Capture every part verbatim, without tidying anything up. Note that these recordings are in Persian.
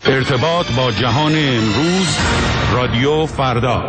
ارتباط با جهان امروز، رادیو فردا.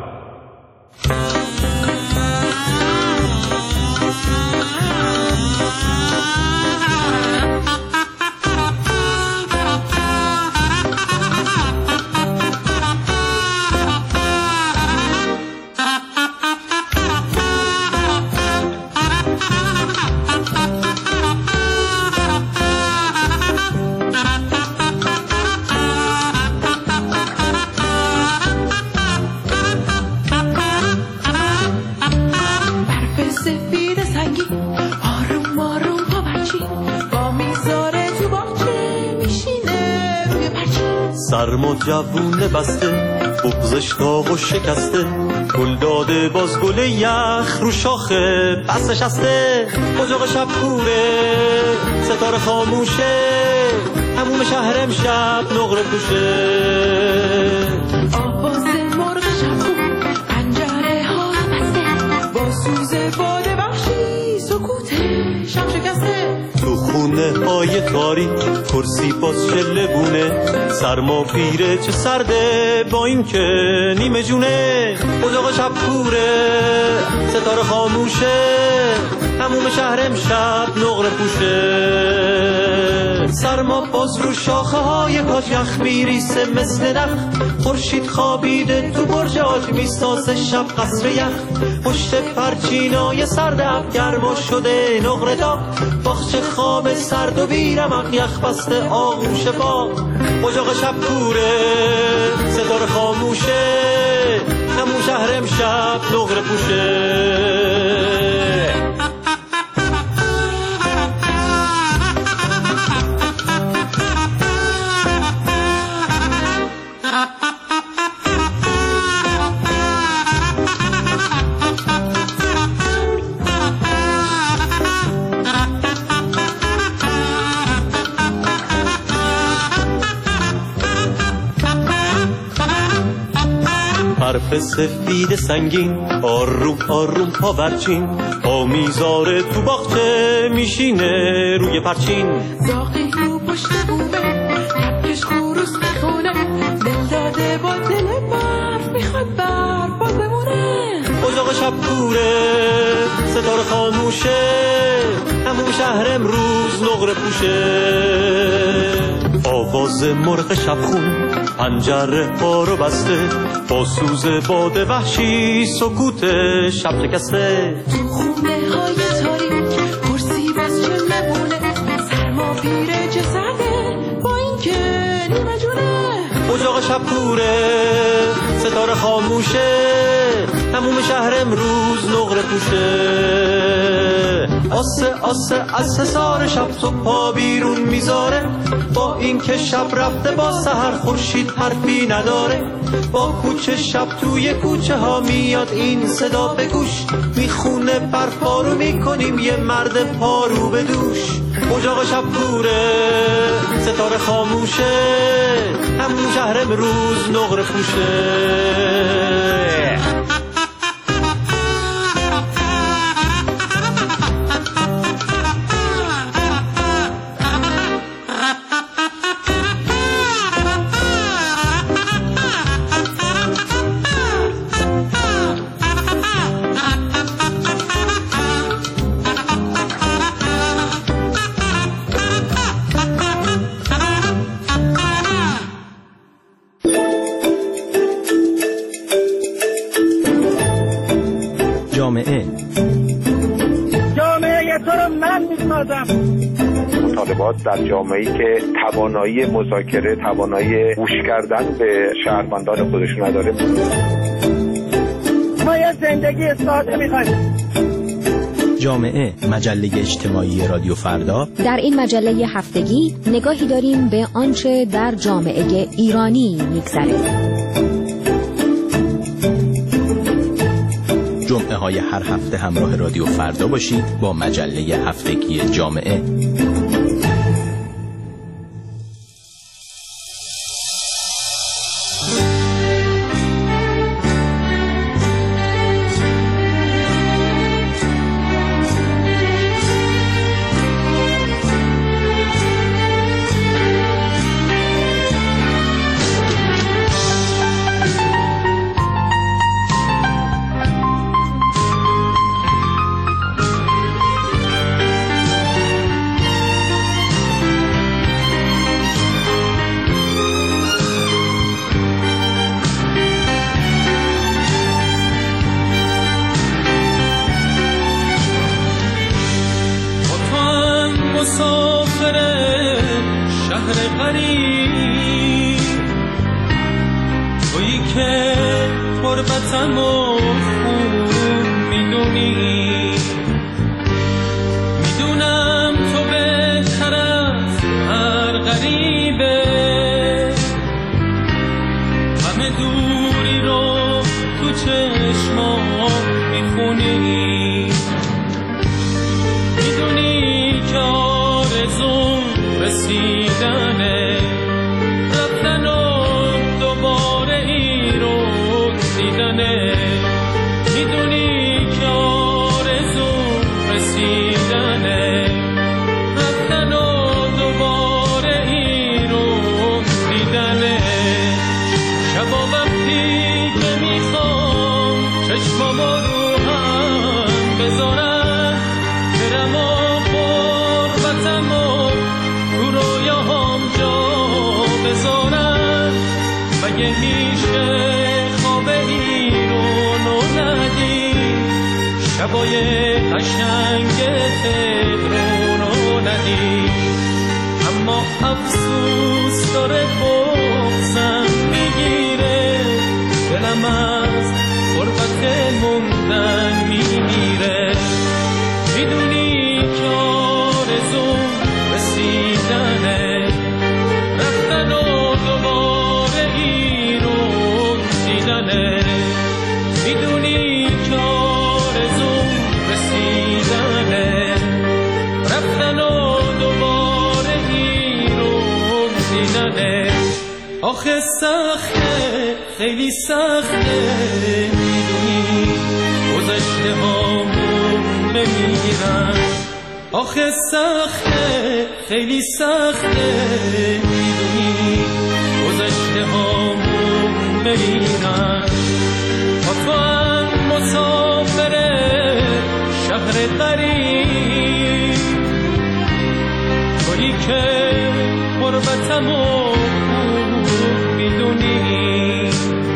سرما جوونه بسته، بغزش داغ و شکسته، گل داده باز گل یخ رو شاخه بس نشسته. اجاق شب کوره، ستاره خاموشه، هموم شهر امشب نقره پوشه. آواز مرغ شب خون، پنجره ها بسته، با سوز باد وحشی سکوته شب شکسته. تو خونه های تاریک کرسی باز شله بونه، سرما پیره چه سرده با این که نیمه جونه. اجاق شب کوره، ستاره خاموشه، هموم شهر امشب نقره پوشه. سرما باز رو شاخه های کاج یخ میریسه مثل نخ، خورشید خوابیده تو برج آج میسازه شب قصر یخ. پشت پرچینای سرد اب گرما شده نقره داغ، باغچه خواب سرد و بیرمق یخ بسته آغوش باغ. اجاق شب کوره، ستاره خاموشه، همون شهر امشب نقره پوشه. حرف سفید سنگین، آروم آروم پاورچین، آمیزاره تو باغچه میشینه روی پرچین. زاغی رو پشت بومه، لبکش خروس میخونه، دل داده با دل برف میخواد بر باز بمونه. اجاق شب کوره، ستاره خاموشه، همون شهر امروز نقره پوشه. آواز مرغ شب خون، پنجره ها رو بسته، با سوز باد وحشی سکوت شب شکسته. تو خونه های تاریک کرسی باز چه مبونه، سرما پیره چه سرده با این که نیمه جونه. اجاق شب کوره، ستاره خاموشه، هموم شهر امروز نقره پوشه. آسه آسه از حصار شب تو پا بیرون میذاره، با این که شب رفته با سحر خورشید حرفی نداره. با کوچه شب توی کوچه ها میاد این صدا به گوش، میخونه برپارو میکنیم یه مرد پارو به دوش. اجاق شب کوره، ستاره خاموشه، همون شهر امروز نقره پوشه. جامعه جامعه تو رو من میسازم. مطالبات در جامعه‌ای که توانایی مذاکره، توانایی گوش کردن به شهروندان خودش نداره. ما یه زندگی ساده میخوایم. جامعه، مجله اجتماعی رادیو فردا. در این مجله هفتگی نگاهی داریم به آنچه در جامعه ایرانی میگذره. جمعه های هر هفته همراه رادیو فردا باشید با مجله هفتگی جامعه. شهر غریب، تویی که غربتم و خوب میدونی، میدونم تو بهتر از هر غریبه، همه دوری رو تو چشمام میخونی، میدونی که آرزوم رسیدنه، رفتن و دوباره ای رو دیدنه، میدونی که آرزوم رسیدنه، رفتن و دوباره ای رو دیدنه. شبا وقتی که میخوام چشمامو رو هم بذارم، برم و غربتم و تو رویاهام جا بذارم، مگه میشه خواب این رو نو ندی، شبای قشنگ تهران رو ندی، اما افسوس داره بغضم میگیره، دلم از غربت موندن میمیره، میدونی که آرزوم رسیدنه، رفتن و دوباره ای رو دیدنه، میدونی که آرزوم رسیدنه، رفتن و دوباره ای رو دیدنه. آخه سخته، خیلی سخته، میدونی گذشته هامون بمیرن، آخه سخته، خیلی سخته، میدونی گذشته هامون بمیرن. تو هم مسافر شهر غریب، تویی که غربتم و خوب میدونی،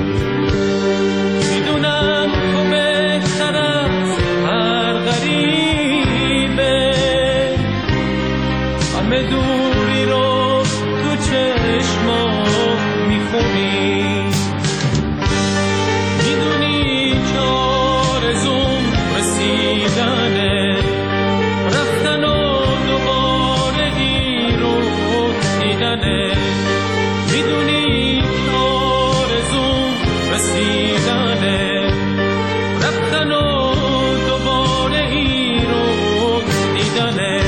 میدونم تو بهتر از هر غریبه، همه دوری رو تو چشمام میخونی، میدونی که آرزوم رسیدنه، رفتن و دوباره ای رو دیدنه، میدونی که آرزوم رسیدنه، رفتن و دوباره ای رو دیدنه.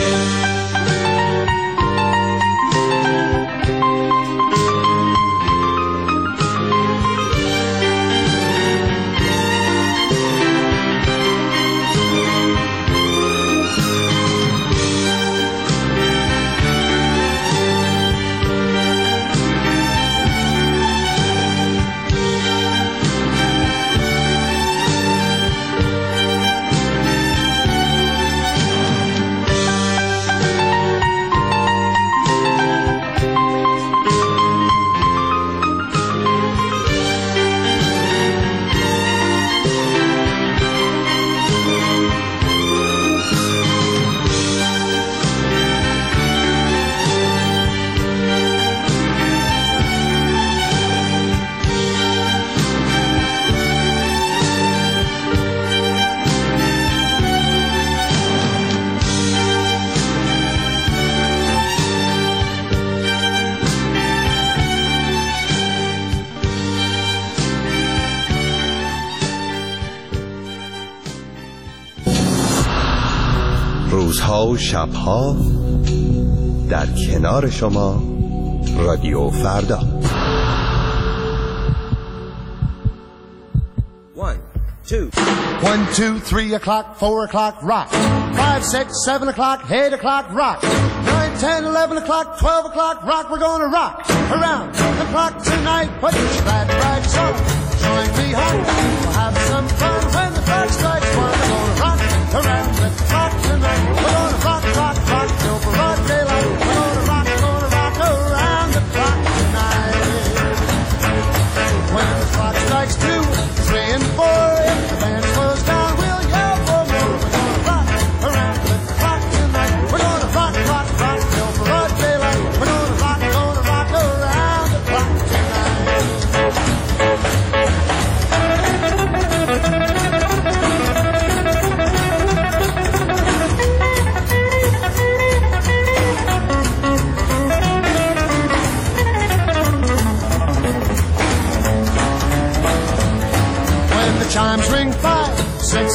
روزها و شبها در کنار شما رادیو فردا. One, two. One, two, three o'clock, four o'clock, rock. Five, six, seven o'clock, eight o'clock, rock. Nine, ten, eleven o'clock, twelve o'clock, rock. We're gonna rock around the clock tonight. Put your glad rags on. Join me home. We'll have some fun when the clock strikes one. We're gonna rock around the clock tonight. We're gonna rock, rock, rock till broad daylight. We're gonna rock, gonna rock around the clock tonight. When the clock strikes two, three and four, if the band slows down, we'll yell for more. We're gonna rock around the clock tonight. We're gonna rock, rock, rock till broad daylight. We're gonna rock.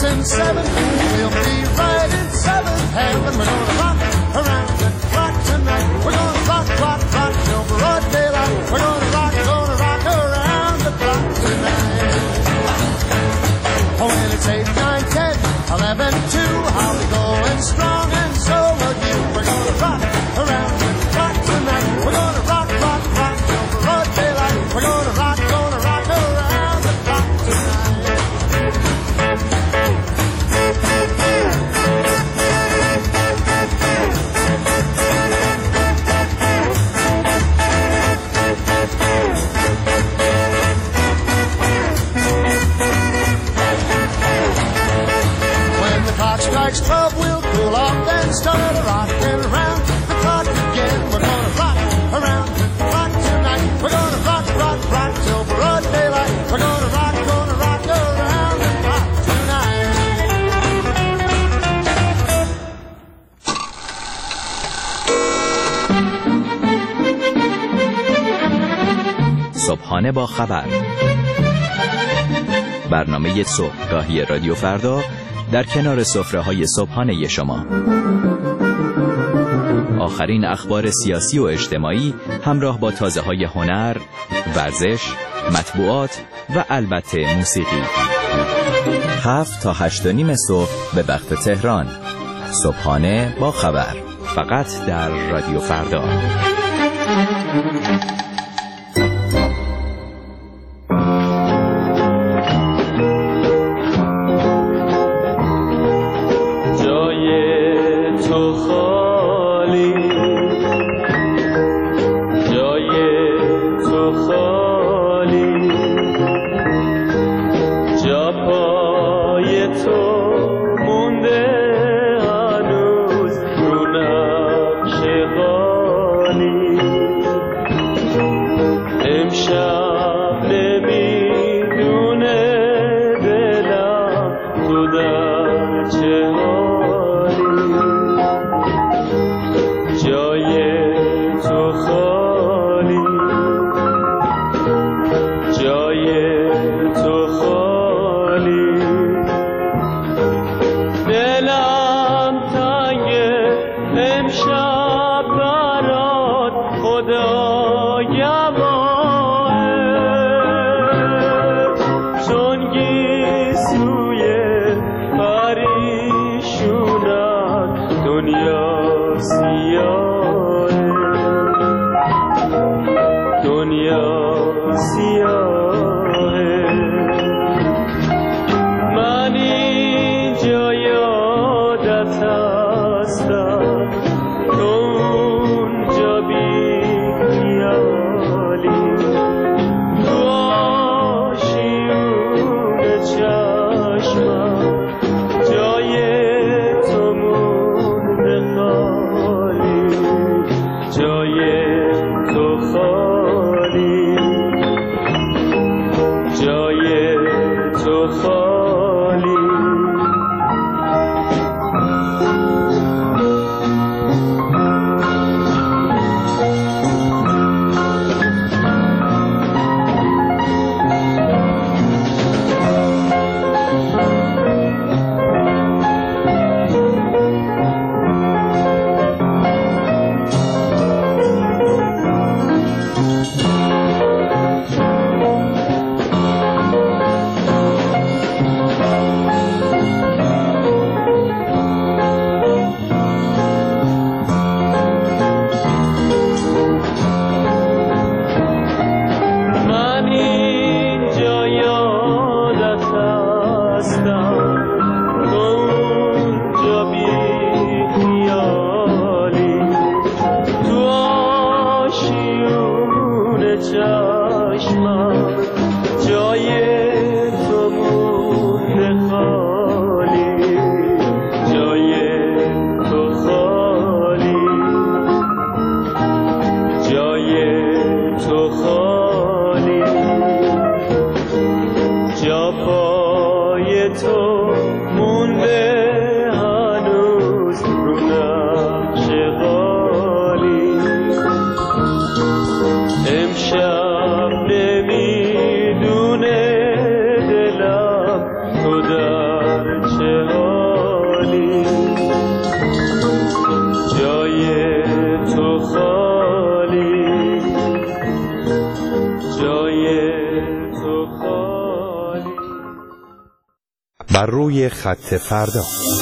in seven. We'll be right in seventh heaven. We're gonna rock around the clock tonight. We're gonna rock, rock, rock till broad daylight. We're gonna rock, gonna rock around the clock tonight. Oh, when it's eight, nine, ten, eleven, two, I'll be going strong and so will you. We're gonna rock around the clock tonight. We're gonna rock, rock, rock till broad daylight. We're gonna rock, gonna rock around the clock tonight. When the clock strikes twelve, we'll cool off and start rocking around the clock again. We're gonna rock around the clock tonight. We're gonna rock, rock, rock till broad daylight. We're gonna rock, gonna rock around the clock tonight. صبحانه با خبر، برنامه صبحگاهی رادیو فردا در کنار سفره‌های صبحانه شما. آخرین اخبار سیاسی و اجتماعی همراه با تازه‌های هنر، ورزش، مطبوعات و البته موسیقی. هفت تا هشت و نیم صبح به وقت تهران. صبحانه با خبر، فقط در رادیو فردا. نمیدونه دلم تو در چه بر روی خط فردا.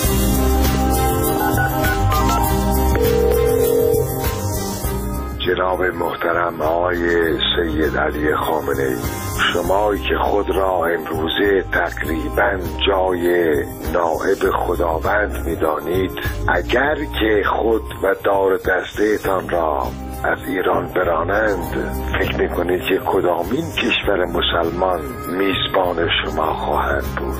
جناب محترم آقای سید علی خامنه‌ای، شمایی که خود را امروزه تقریباً جای نائب خداوند می‌دانید، اگر که خود و دار دسته‌تان را از ایران برانند، فکر می‌کنید که کدامین کشور مسلمان میزبان شما خواهند بود؟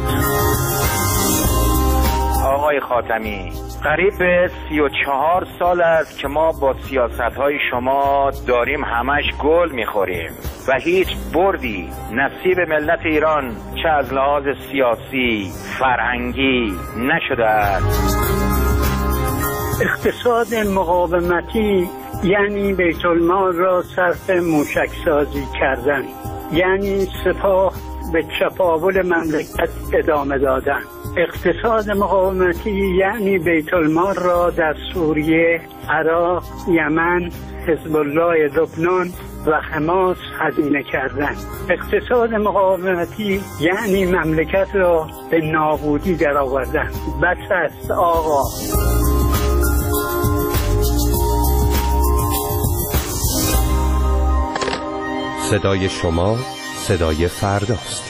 آقای خاتمی، قریب به سی و چهار سال است که ما با سیاست‌های شما داریم همش گل می‌خوریم و هیچ بردی نصیب ملت ایران چه از لحاظ سیاسی، فرهنگی نشده است. اقتصاد مقاومتی یعنی بیت المال را صرف موشک سازی کردن، یعنی سپاه به چپاول مملکت ادامه دادن. اقتصاد مقاومتی یعنی بیت المال را در سوریه، عراق، یمن، حزب الله لبنان و حماس هزینه کردن. اقتصاد مقاومتی یعنی مملکت را به نابودی درآوردن. بس است آقا. صدای شما صدای فرداست.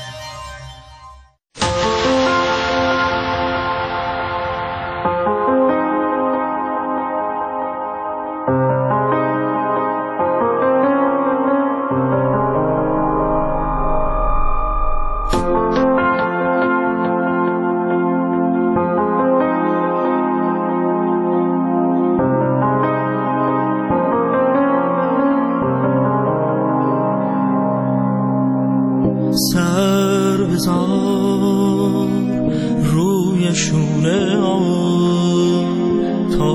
سر بزار روی شونه آن تا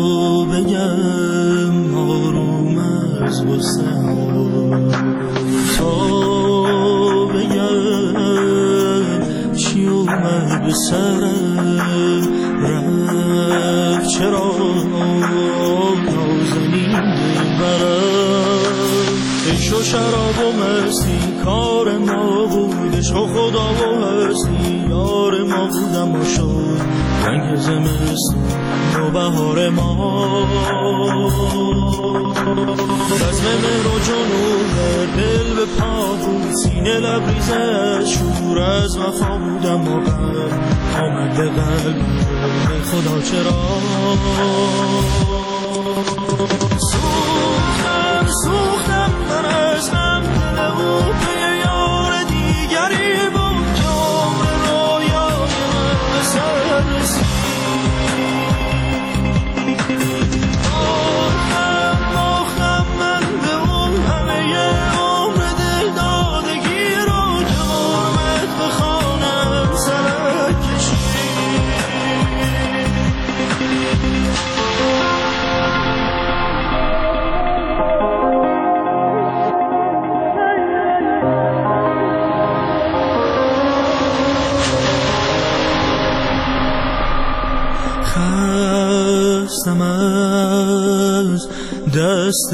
بگم آروم از غصه تا بگم چی اومد به سرم رفت چرا نازنین ببرم عشق و شراب و مستی کار ما بود، عشق و خدا و هستی یار ما بودم و شد رنگ زمستون و بهار ما. بزم مهر و جنون دل به پا بود، سینه لبریز از شور از وفا بودم و غم آمد به قلبم خدا چرا. سوختم سوختم من از غم دل او به یار دیگری بود که عمر رویای من به سر رسید. باختم باختم من به اون همه عمر دل دادگی رو که حرمت به خانم سرک کشید. خستم از دست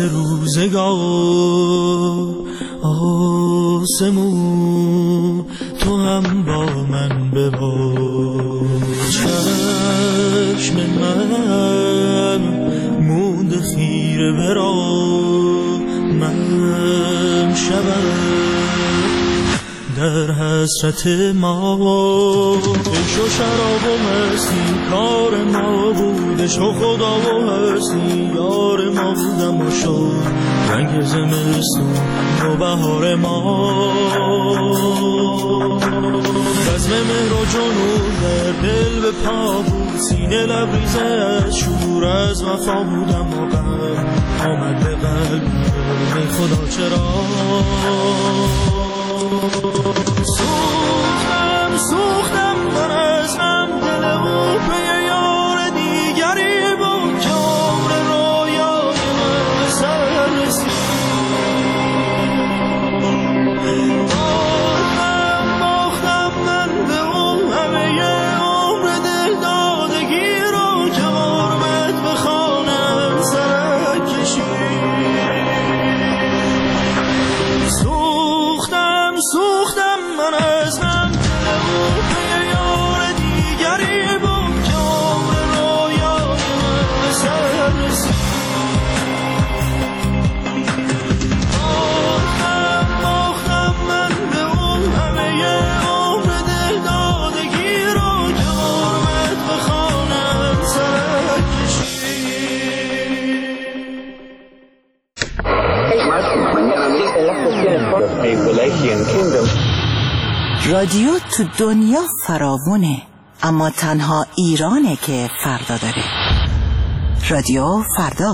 روزگار، آسمون تو هم با من ببار. چشم من مونده خیره برا من شبم در حسرت ما. عشق و شراب و مستی کار ما بود، عشق و خدا و هستی یار ما بودم و شد رنگ زمستون و بهار ما. بزم مهر و جنون در دل به پا بود، سینه لبریز از شور از وفا بودم و غم آمد به قلبم خدا چرا. سوختم سوختم من از غم دل او به یار دیگری بود که عمر رویای من به سر رسید. باختم باختم من به اون همه عمر دل دادگی رو که حرمت به خانم سرک کشید. رادیو تو دنیا فراوونه، اما تنها ایرانه که فردا داره. رادیو فردا.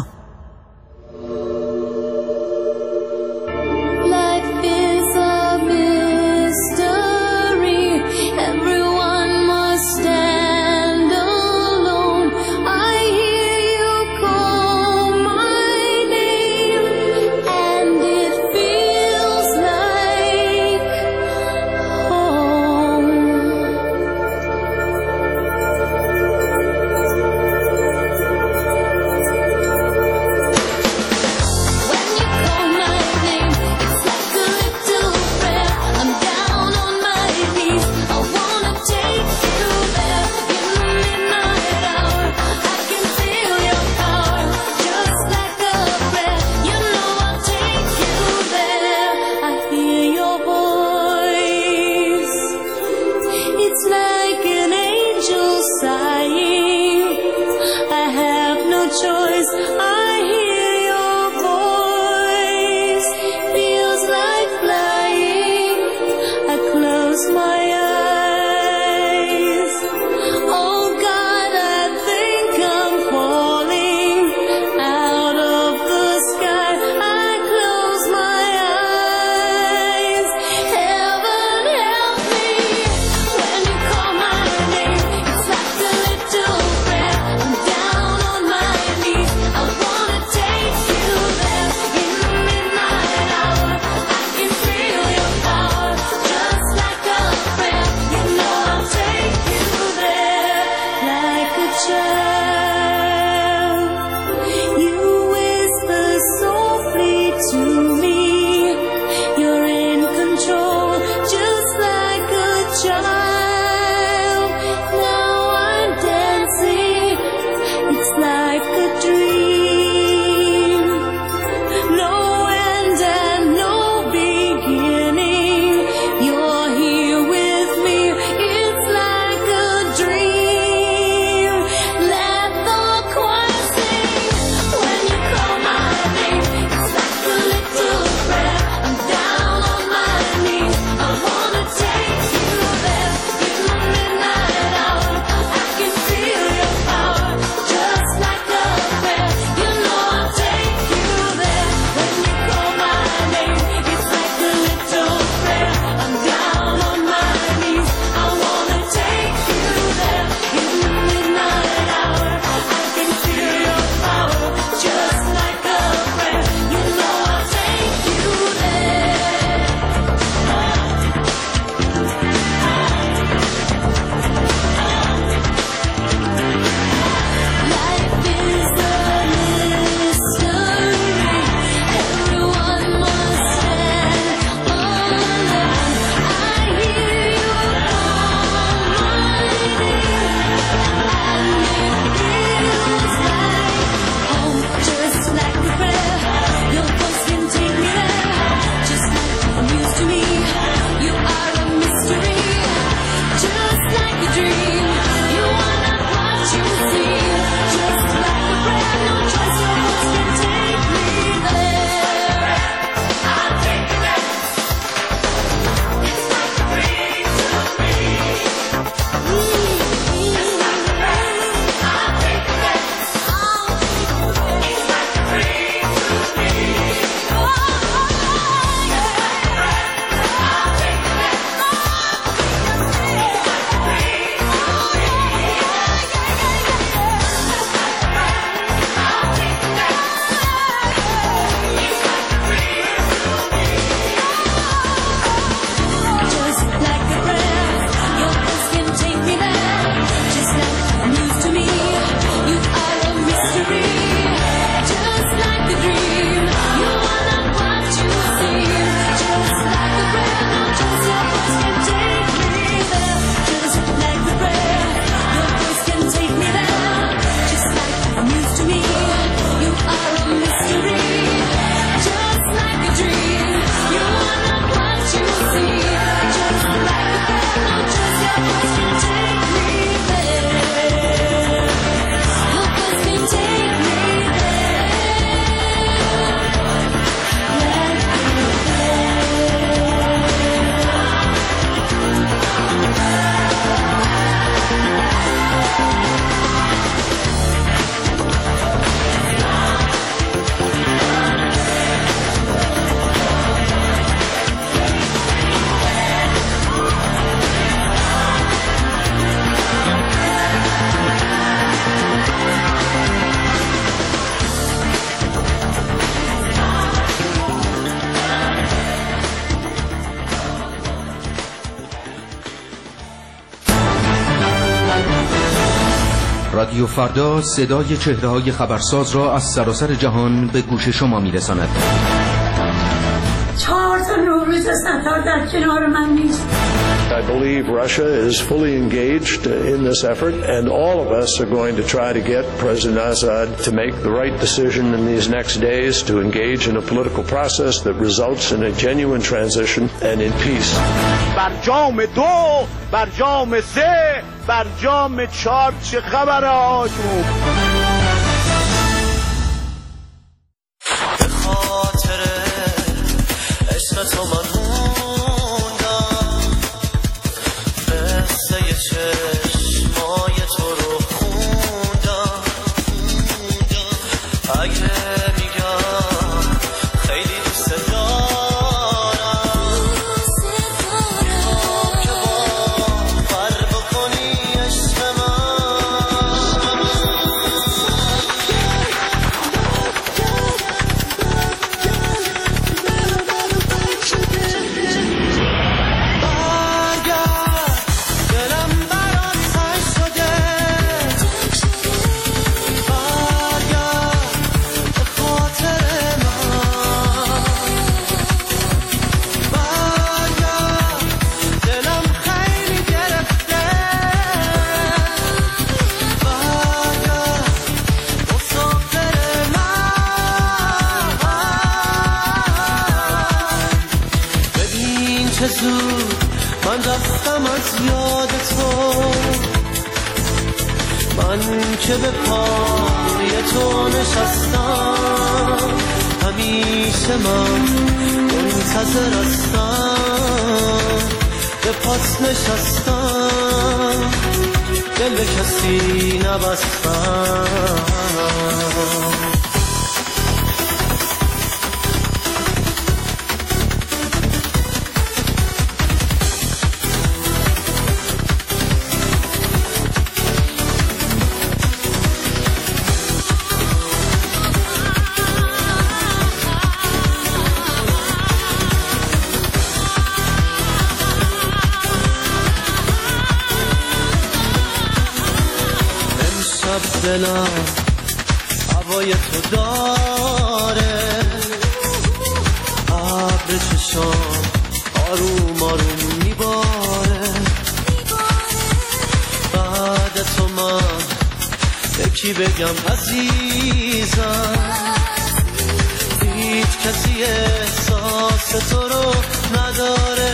رادیو فردا صدای چهره‌های خبرساز را از سراسر جهان به گوش شما می‌رساند. چهار تا نوروز ستار در کنار من نیست. I believe Russia is fully engaged in this effort, and all of us are going to try to get President Assad to make the right decision in these next days to engage in a political process that results in a genuine transition and in peace. برجام دو، برجام سه، برجام چهار چه خبره آجوب؟ به خاطر عشق تو من چشمای تو رو خوندم، اگه میگم خیلی دوست دارم، میخوام که باور بکنی عشق من رفتم از یاد تو، من که به پای تو نشستم، همیشه من منتظر هستم، به پاس نشستم، دل به کسی نبستم. دلم هوای تو داره، ابر چشام آروم آروم میباره، بعد تو من یکی بگم عزیزم، هیچ کسی احساس تو رو نداره.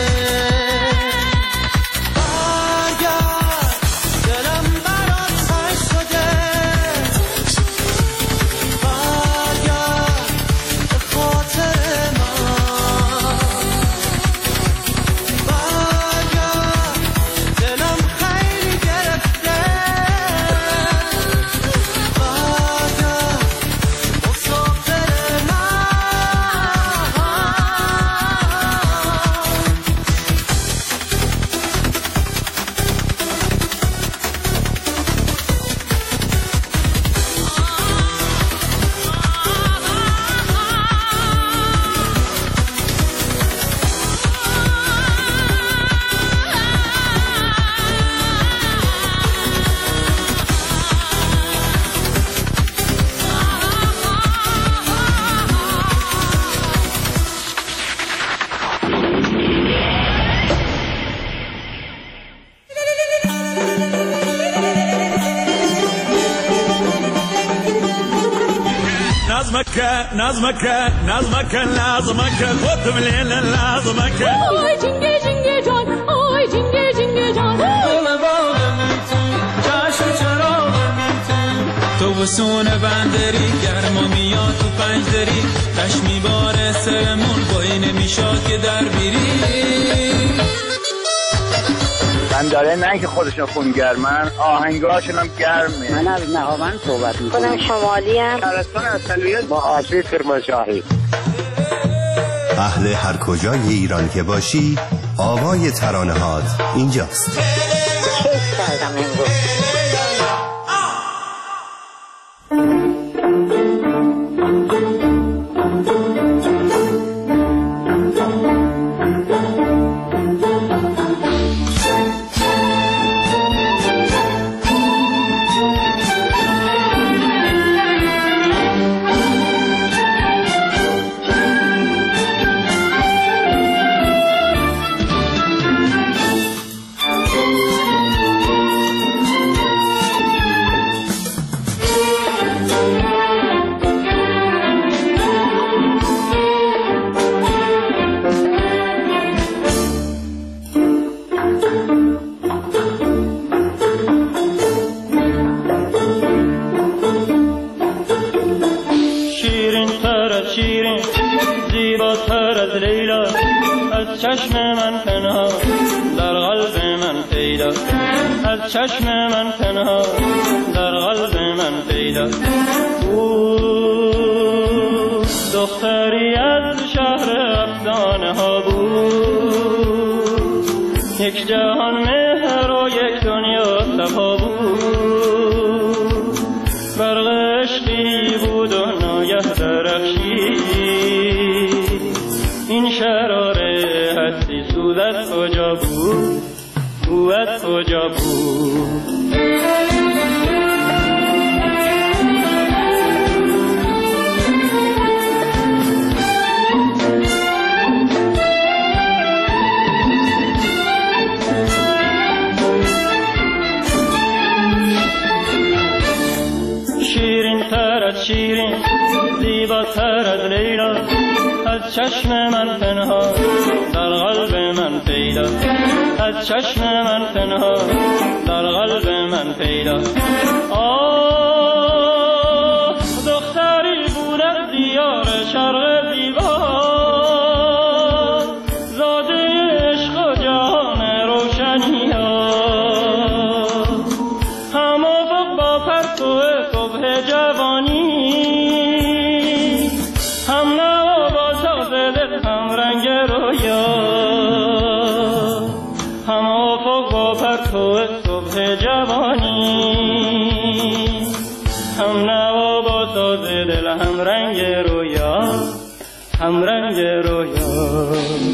نظمك نظمك نظمك نظمك خذ من نظمك آی جنگه جنگه جان آی جنگه جنگه جان چشم چراغ تو بسون بندری گرما میاد تو پنج دری دشت میباره سرمون بایی نمیشاد که در بیری بنداره نه که خودشون خونگرمن، آهنگاشون هم گرمه. من از نهاوند صحبت میکنم. خودم شمالی ام. شهرستان اصلیت با آسیب کرمانشاهی. اهل هر کجای ایران که باشی آوای ترانه هات اینجاست. کیف کردم امروز. زیباتر از لیلا از چشم من پنهان در قلب من پیدا، از چشم من پنهان در قلب من پیدا. او دختری از شهر افسانه ها بود، یک جهان مهر و یک دنیا صفا بود. برق عشقی بود و ناگه درخشید، این شراره هستی سود از کجا بود، او از کجا بود. شیرین زیباتر از لیلا از چشم من پنهان در قلب من پیدا، از چشم من پنهان در قلب من پیدا. آه دختری بود از دیار شرق زیبا، زاده عشق و جهان روشنی ها، هم افق با پرتو صبح جوانی، هم نوا با ساز دل، هم رنگ رویا، هم افق با پرتو صبح جوانی، هم نوا با ساز دل، هم رنگ رویا، هم رنگ رویا.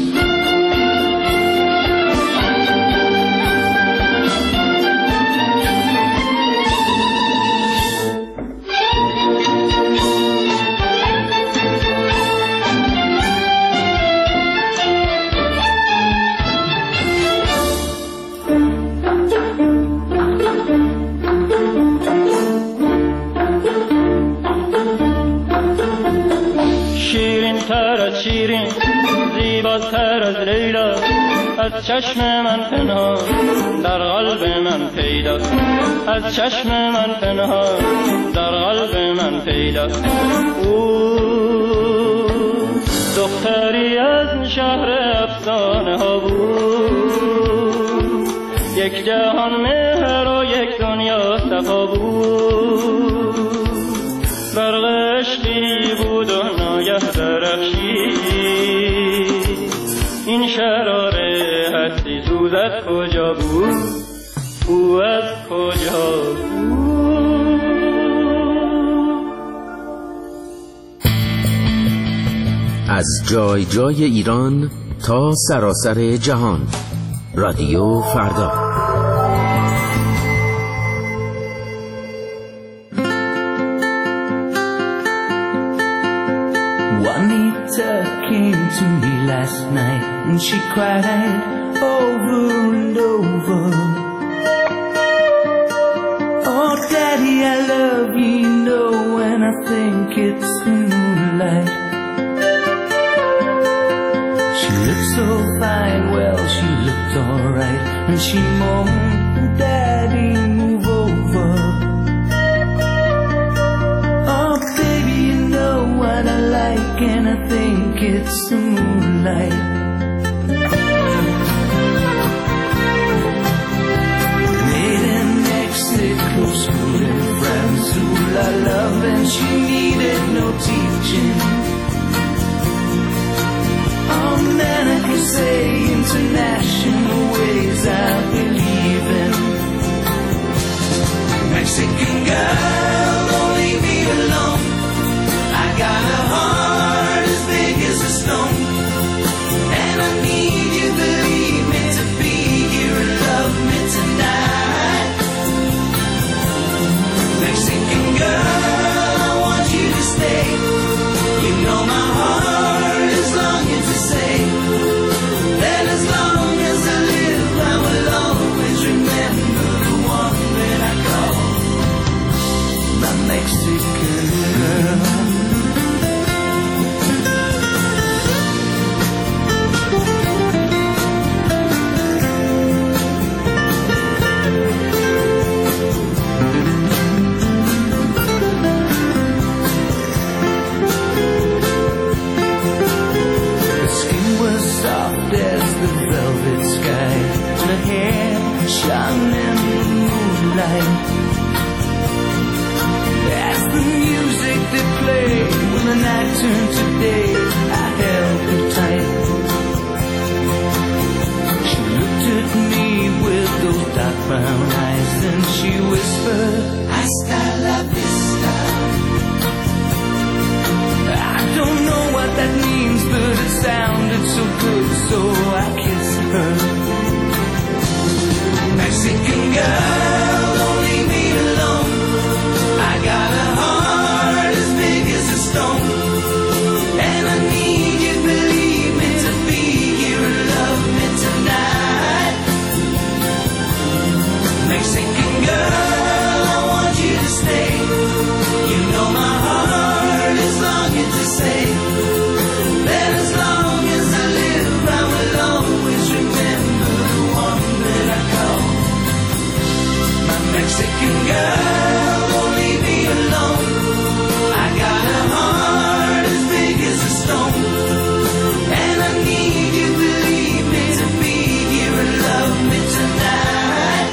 شیرین زیباتر از لیلا از چشم من پنهان در قلب من پیدا، از چشم من پنهان در قلب من پیدا. او دختری از شهر افسانه ها بود، یک جهان مهر و یک دنیا صفا بود. برق عشقی بود و ناگه درخشید، این شراره هستی سوز از کجا بود، او از کجا بود. از جای جای ایران تا سراسر جهان، رادیو فردا. Juanita came to me last night and she cried over and over, oh daddy I love you, you know, and I think it's the moonlight. She looked so fine, well she looked alright, and she moaned, daddy move over. Oh baby you know what I like, and I think it's the moonlight. Made in Mexico, schooling friends who I love, and she needed no teaching. Oh man, I can say international ways I believe in. Mexican girl, don't leave me alone. I got a heart as big as a stone, night. As the music that played when the night turned to day, I held her tight. She looked at me with those dark brown eyes, and she whispered, "Hasta la vista." I don't know what that means, but it sounded so good, so I kissed her. Mexican girl, don't leave me alone. I got a heart as big as a stone, and I need you, believe me, to be here and love me tonight. Mexican girl, I want you to stay. You know my heart is longing to say that as long as I live, I will always remember the one that I call my Mexican girl. Don't leave me alone. I got a heart as big as a stone, and I need you, believe me, to be here and love me tonight.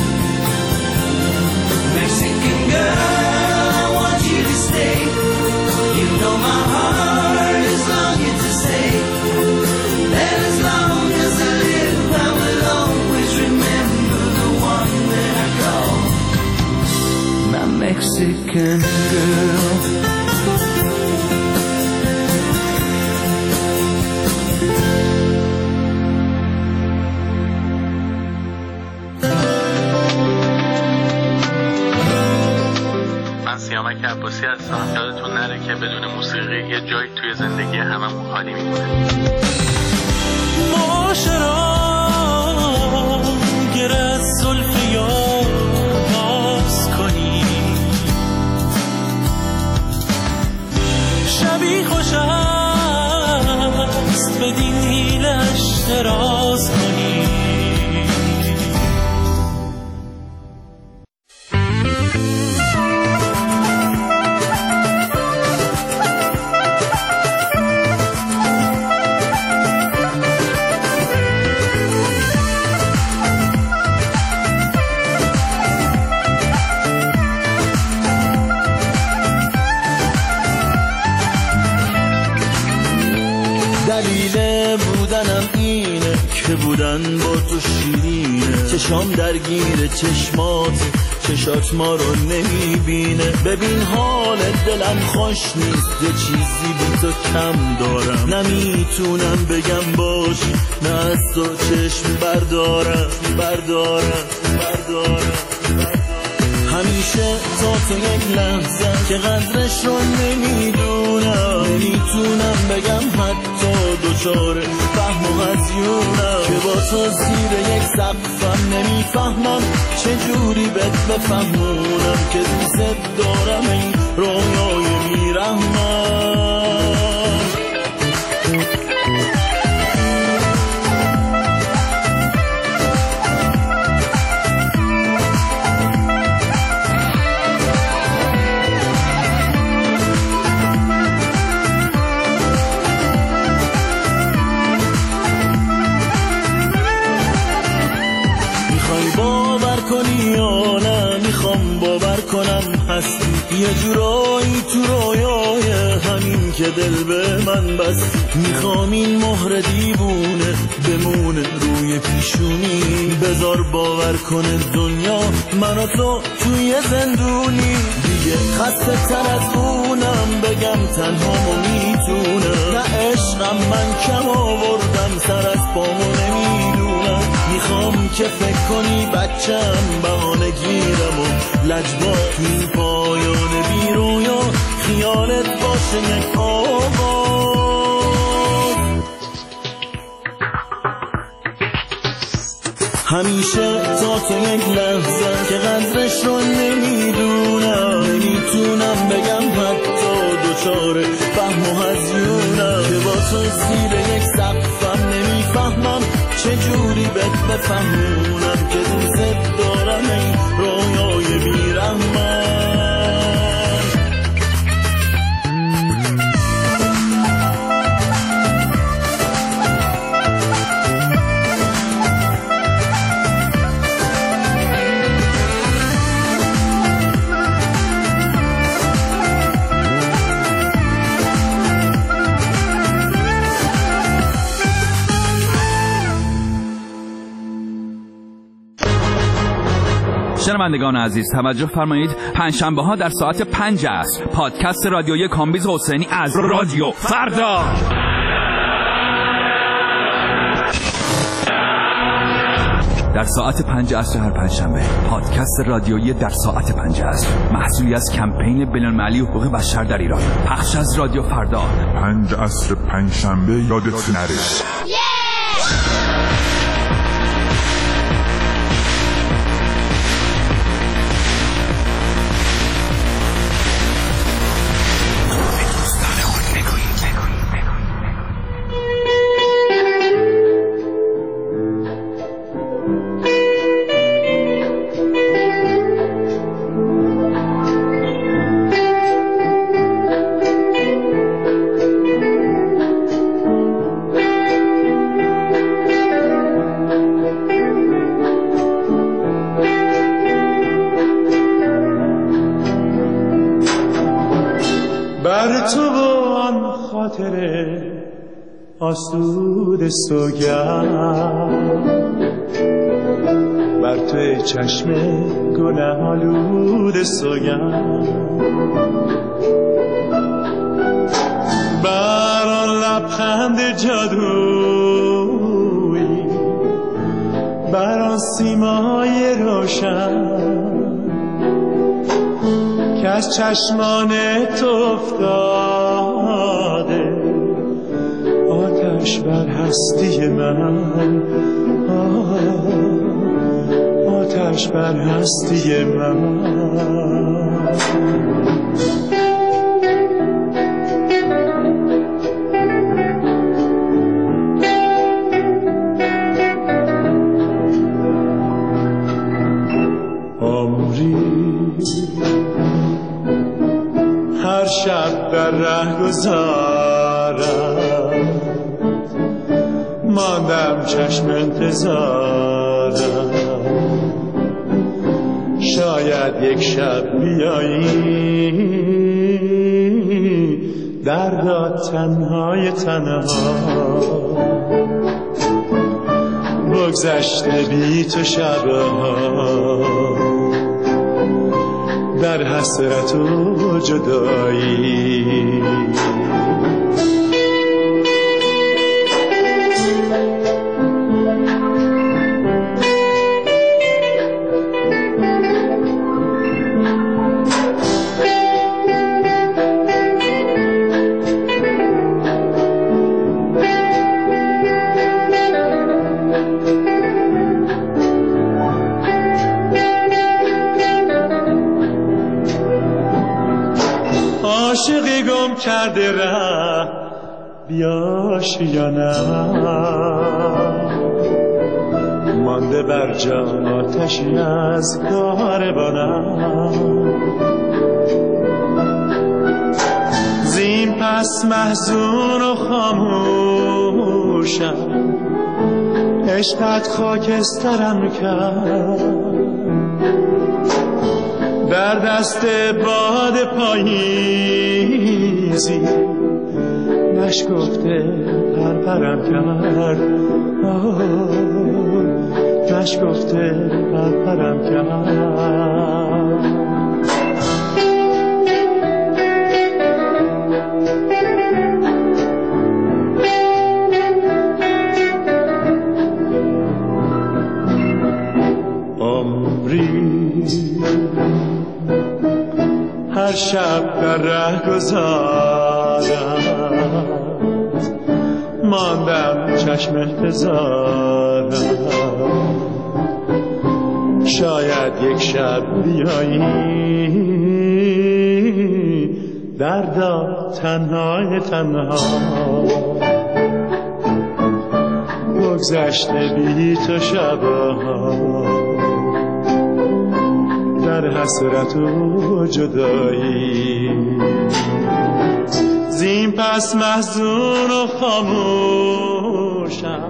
Mexican girl, I want you to stay. You know my heart is longing to say that as long as I live, I will always remember the one that I call my Mexican girl. من سیامک عباسی هستم. یادتون نره که بدون موسیقی یه جایی توی زندگی هممون خالی میمونه. معاشرا گر از زلف یار باز کنی، شبی خوش است بدین حیلش دراز کنی. بودن با تو شیرینه، چشام درگیر چشمات، چشات ما رو نمیبینه. ببین حال دلم خوش نیست، یه چیزی بی تو کم دارم. نمیتونم بگم باش، نه از تو چشم بردارم بردارم بردارم. همیشه تا تو یک لحظه که قدرش رو نمیدونم، نمیتونم بگم حتی دوچاره فهم و هزیونم، که با تو زیر یک سقفم نمیفهمم چجوری بهت بفهمونم که دوست دارم این رویای میرحمم. باور کنم هستی یه جورایی تو رویای همین که دل به من بستی. میخوام این مهر دیوونه بمونه روی پیشونی، بذار باور کنه دنیا من و تو توی زندونی. دیگه خسته تر از اونم بگم تنهامو میتونم، نه عشقم من کم آوردم سر از پامو نمیدونم. میخوام که فکر کنی بچم بهانه گیرم و لجبا توی پایان بی رویا خیالت باشه یک آغاز. همیشه تا تو یک لحظه که قدرش رو نمیدونم، نمیتونم بگم حتی دوچاره فهم و هزیونم، که با تو زیر یک سقفم نمیفهمم چجوری بهت بفهمونم که دوست دارم این رویای بیرحمم. شنوندگان عزیز توجه فرمایید، پنجشنبه ها در ساعت پنج عصر پادکست رادیویی کامبیز حسینی از رادیو فردا در ساعت پنج عصر هر پنجشنبه. پادکست رادیویی در ساعت پنج عصر محصولی از کمپین بین‌المللی حقوق بشر در ایران، پخش از رادیو فردا. پنج عصر پنجشنبه یادت نره. آسود سوگند بر توی چشم گناه آلود سوگند، بر آن لبخند جادویی، بر آن سیمای روشن که از چشمان تو افتاده، آتش بر هستی من، آتش بر هستی من. عمری هر شب در ره گذارم، ماندم چشم انتظارم، شاید یک شب بیایی دردا تنهای تنها، بگذشته بی تو شبها در حسرت و جدایی. عاشقی گم کرده ره بیاش یا نه، مانده بر جا آتشی از کاروانم، زین پس محزون و خاموشم، عشقت خاکسترم کرد، در دست باد پاییزی نشکفته پرپرم کرد، نشکفته پرپرم کرد. هر شب در ره گذارم، ماندم چشم انتظارم، شاید یک شب بیایی دردا تنهای تنها، بگذشته بی تو شبها در حسرت و جدایی. زین پس محزون و خاموشم،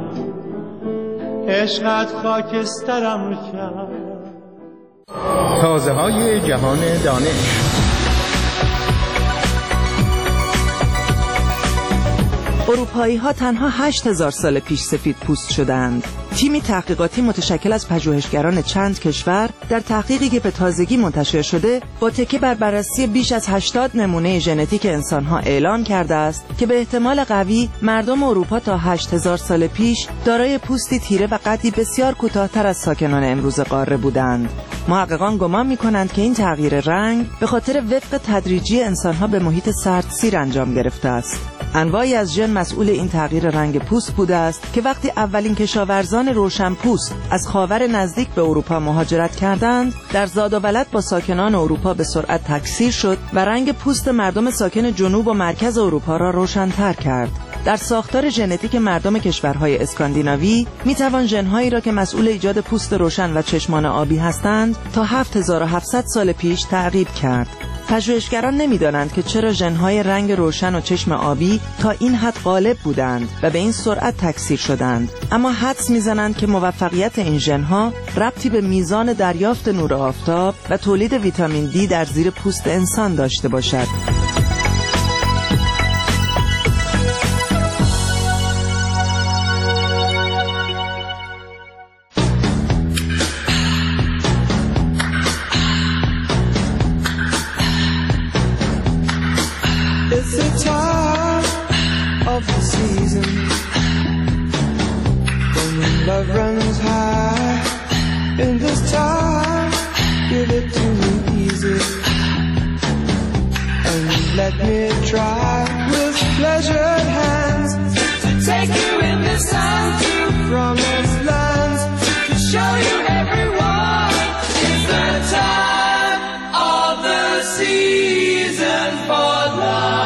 عشقت خاکسترم کرد. تازه های جهان دانش. اروپایی ها تنها هشت هزار سال پیش سفید پوست شدند. تیمی تحقیقاتی متشکل از پژوهشگران چند کشور در تحقیقی که به تازگی منتشر شده با تکیه بر بررسی بیش از هشتاد نمونه ژنتیک انسان‌ها اعلام کرده است که به احتمال قوی مردم اروپا تا هشت هزار سال پیش دارای پوستی تیره و قدی بسیار کوتاه‌تر از ساکنان امروز قاره بودند. محققان گمان می‌کنند که این تغییر رنگ به خاطر وفق تدریجی انسان‌ها به محیط سردسیر انجام گرفته است. انواعی از ژن مسئول این تغییر رنگ پوست بوده است که وقتی اولین کشاورزان روشنپوست از خاور نزدیک به اروپا مهاجرت کردند، در زاد و ولد با ساکنان اروپا به سرعت تکثیر شد و رنگ پوست مردم ساکن جنوب و مرکز اروپا را روشن‌تر کرد. در ساختار ژنتیک مردم کشورهای اسکاندیناوی میتوان ژن‌هایی را که مسئول ایجاد پوست روشن و چشمان آبی هستند تا هفت هزار و هفتصد سال پیش تعقیب کرد. پژوهشگران نمی‌دانند که چرا ژن‌های رنگ روشن و چشم آبی تا این حد غالب بودند و به این سرعت تکثیر شدند، اما حدس می‌زنند که موفقیت این ژن‌ها ربطی به میزان دریافت نور آفتاب و تولید ویتامین دی در زیر پوست انسان داشته باشد. It's the time of the season when love runs high. In this time, give it to me easy and let me try with pleasured hands to take you in this time to promised lands, to show you everyone. It's the time of the season for love.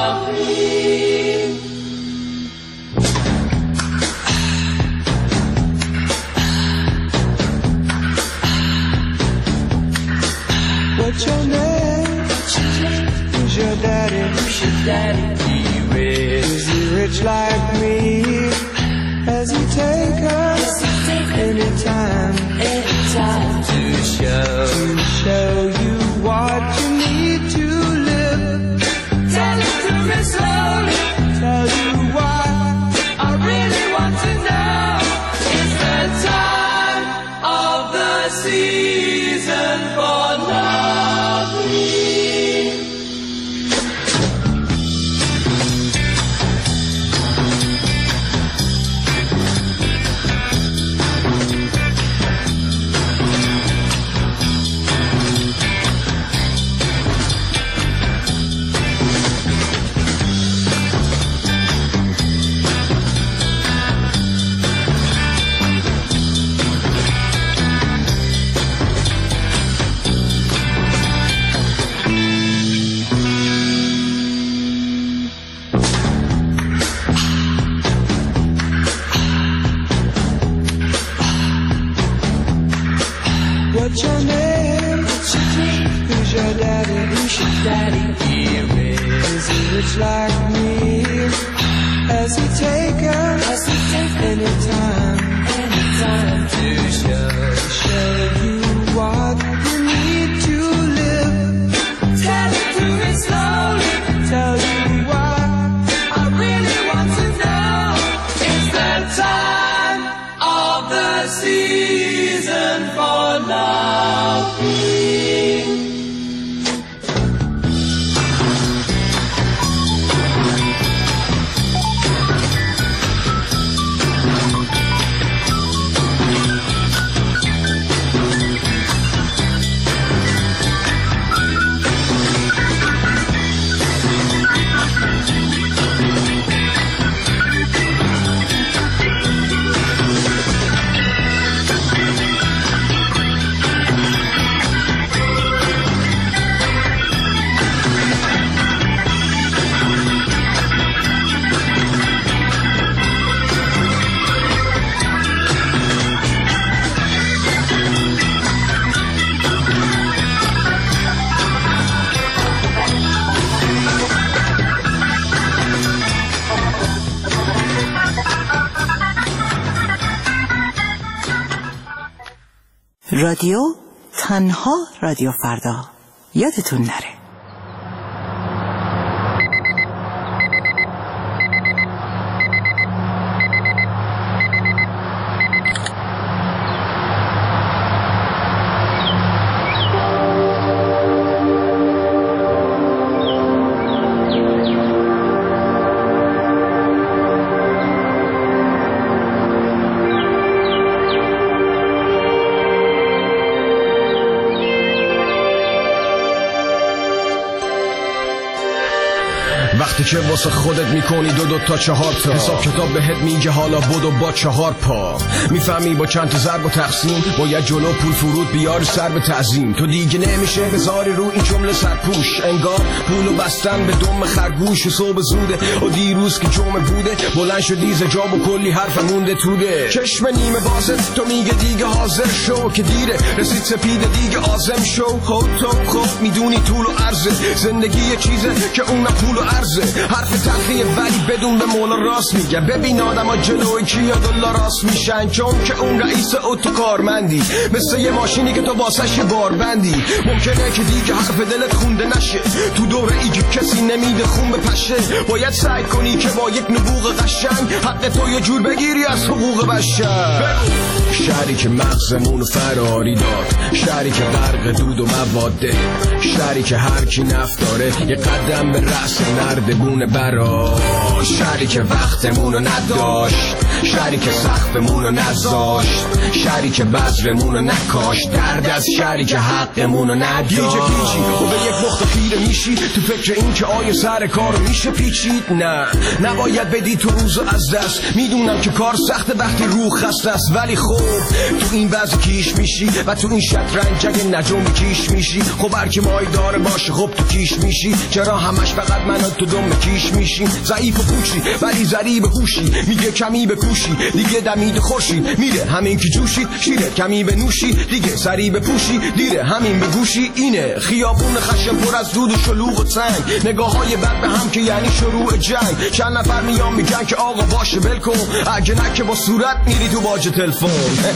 What's your name? Who's your daddy? Who's your daddy? He rich. Is he rich like me? Has he take us anytime? Anytime to show to show you what you need to live. Tell it to me slowly. Tell you what I really want to know. It's the time of the season for love. What's your name? What's your name? Who's your daddy? Who's your daddy? He rich. Is he rich like me? Has he taken Has he taken anytime? Anytime to show show you what you need to live. Tell it to me slowly. Tell you what I really want to know. It's the time of the season for loving. رادیو تنها رادیو فردا، یادتون نره. وقتی که واسه خودت میکنی دو دو تا چهار تا حساب کتاب بهت میگه حالا بدو با چهار پا میفهمی با چند تا ضرب و تقسیم باید جلو پول فرود بیار سر به تعظیم تو دیگه نمیشه بذاری رو این جمله سرپوش انگار پولو بستن به دم خرگوش و صبح زوده و دیروز که جمعه بوده بلند شدی ز جا و کلی حرف مونده توده چشم نیمه بازت تو میگه دیگه حاضر شو که دیره رسید سپید دیگه آزم شو خود تو خود میدونی طول و عرضه زندگی یه چیزه که اونم پول و عرضه حرف تلخیه ولی بدون به مولا راست میگه ببین آدم ها جلوی کیا دلا راست میشن چون که اون رئیس اتوکارمندی مثل یه ماشینی که تو واسش بار بندی ممکنه که دیگه حرف دلت خونده نشه تو دوره ای که کسی نمیده خون بپشه باید سعی کنی که با یک نبوغ قشنگ حق تو یه جور بگیری از حقوق بشر شهری که مغزمون فراری داد شهری که غرق دود و مواده شهری که هر کی نفت داره یه قدم به رأس نردبون برا شهری که وقتمونو نداشت شهری که سقفمونو نذاشت شهری که بذرمونو نکاشت درد از شهری که حقمونو نداشت گیجه گیجی و به یک نقطه خیره میشی تو فکر این که آیا سر کارو میشه پیچید نه نباید بدی تو روزو از دست میدونم که کار سخته وقتی روح خسته است ولی خب تو این وضع کیش میشی و تو این شطرنج اگه نجوم کیش میشی خب هر کی مای داره باشه خب تو کیش میشی چرا همش فقط من و تو دم کیش میشیم ضعیف و پوچی ولی ضریب هوشی میگه کمی بکوشی دیگه دمید خورشید میره همین که جوشی شیره کمی بنوشی دیگه سری بپوشی دیره همین بگوشی اینه خیابون خشم پر از دود و شلوغ و تنگ نگاه های بد به هم که یعنی شروع جنگ چند نفر میان میگن که آقا باشه ول کن اگه نه که با صورت میری تو باج تلفن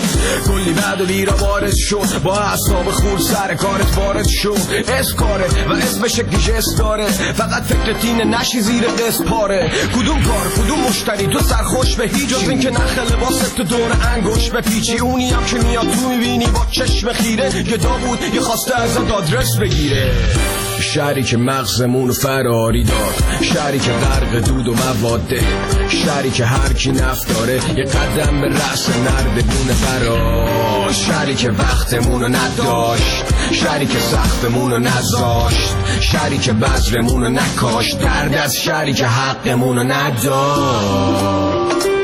کلی بعد و بیرا وارد شد با اعصاب خورد سر کارت وارد شد اس کاره و اسمش گیجس داره فقط فکر تینه نشی زیر قسط پاره کدوم کار کدوم مشتری تو سرخوش به هیچ جز این که نخ لباست تو دور انگوش به پیچی اونی هم که میاد تو میبینی با چشم خیره یه داوود یه خواسته ازت آدرس بگیره شهری که مغزمونو فراری داد شهری که غرق دود و مواده شهری که هر کی نفت داره یه قدم به رأس نردبون برا شهری که وقتمونو نداشت شهری که سقفمونو نذاشت شهری که بذرمونو نکاشت درد از شهری که حقمونو نداشت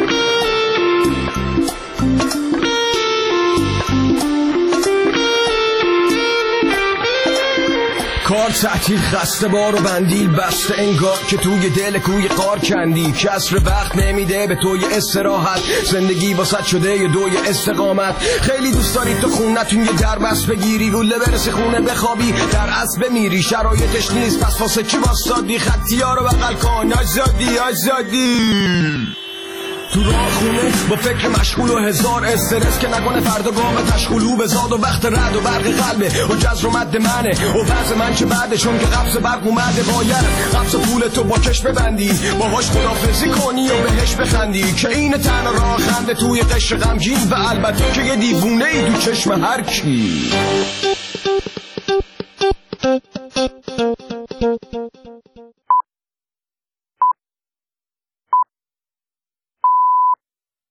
کار تعطیل خسته بار و بندیل بسته انگار که توی دل کوی قار کندی کسر وقت نمیده به توی استراحت زندگی واسط شده یه دوی استقامت خیلی دوست داری تو خونتون یه دربست بگیری گله برسی خونه بخوابی در از بمیری شرایطش نیست پس واسه چی واسادی خطی ها رو بغل کن آزادی آزادی تو راه خونه با فکر مشغول و هزار استرس که نکنه فردا گام تشغولو بزاد و وقت رد و برق قلبه و جزر و مد منه و وضع من چه بعده چون که قبض برق اومده باید قبض پول تو با کش ببندی باهاش خدافزی کنی و بهش بخندی که این تنها راه خنده توی قشر غمگین و البته که یه دیوونه ای تو چشم هر کی